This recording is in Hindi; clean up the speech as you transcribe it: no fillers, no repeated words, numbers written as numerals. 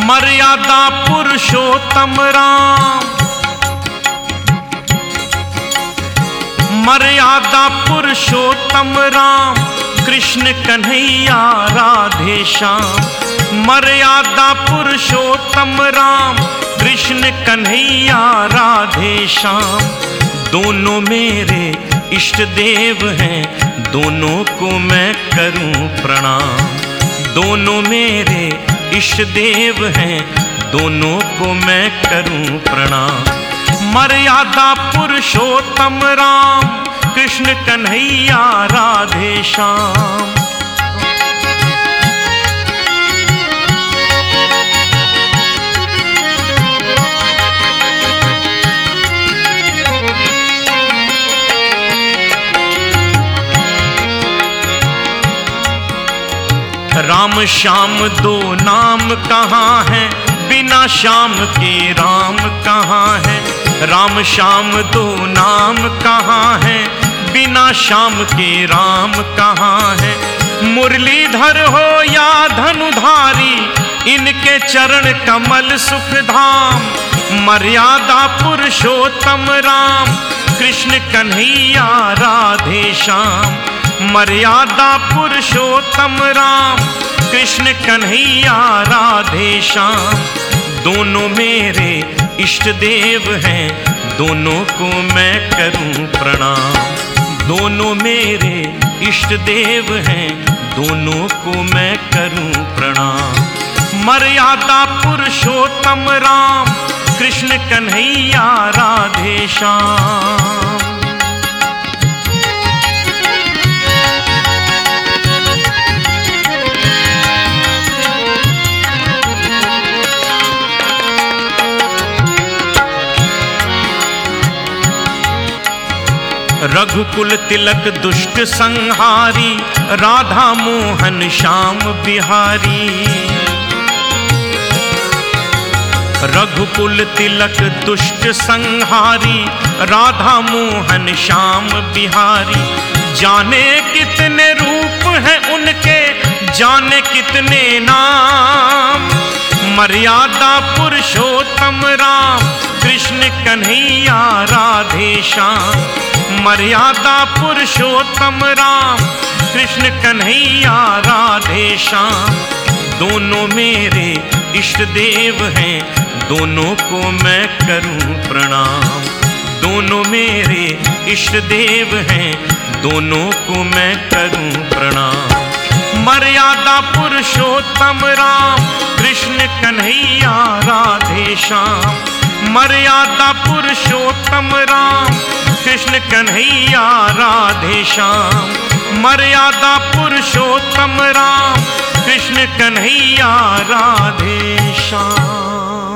मर्यादा पुरुषोत्तम राम, मर्यादा पुरुषोत्तम राम, कृष्ण कन्हैया राधे श्याम। मर्यादा पुरुषोत्तम राम, कृष्ण कन्हैया राधे श्याम। दोनों मेरे इष्ट देव हैं, दोनों को मैं करूं प्रणाम। दोनों मेरे इष्ट देव हैं, दोनों को मैं करूं प्रणाम। मर्यादा पुरुषोत्तम राम, कृष्ण कन्हैया राधे श्याम। राम श्याम दो नाम कहाँ हैं, बिना श्याम के राम कहाँ है। राम श्याम दो नाम कहाँ हैं, बिना श्याम के राम कहाँ है। मुरलीधर हो या धनुधारी, इनके चरण कमल सुखधाम। मर्यादा पुरुषोत्तम राम, कृष्ण कन्हैया राधे श्याम। मर्यादा पुरुषोत्तम राम, कृष्ण कन्हैया राधे श्याम। दोनों मेरे इष्ट देव हैं, दोनों को मैं करूं प्रणाम। दोनों मेरे इष्ट देव हैं, दोनों को मैं करूं प्रणाम। मर्यादा पुरुषोत्तम राम, कृष्ण कन्हैया राधे श्याम। रघुकुल तिलक दुष्ट संहारी, राधा मोहन श्याम बिहारी। रघुकुल तिलक दुष्ट संहारी, राधा मोहन श्याम बिहारी। जाने कितने रूप हैं उनके, जाने कितने नाम। मर्यादा पुरुषोत्तम राम, कृष्ण कन्हैया राधे श्याम। मर्यादा पुरुषोत्तम राम, कृष्ण कन्हैया राधे श्याम। दोनों मेरे इष्ट देव हैं, दोनों को मैं करूं प्रणाम। दोनों मेरे इष्ट देव हैं, दोनों को मैं करूं प्रणाम। मर्यादा पुरुषोत्तम राम, कृष्ण कन्हैया राधे श्याम। मर्यादा पुरुषोत्तम राम, कृष्ण कन्हैया राधे श्याम। मर्यादा पुरुषोत्तम राम, कृष्ण कन्हैया राधे श्याम।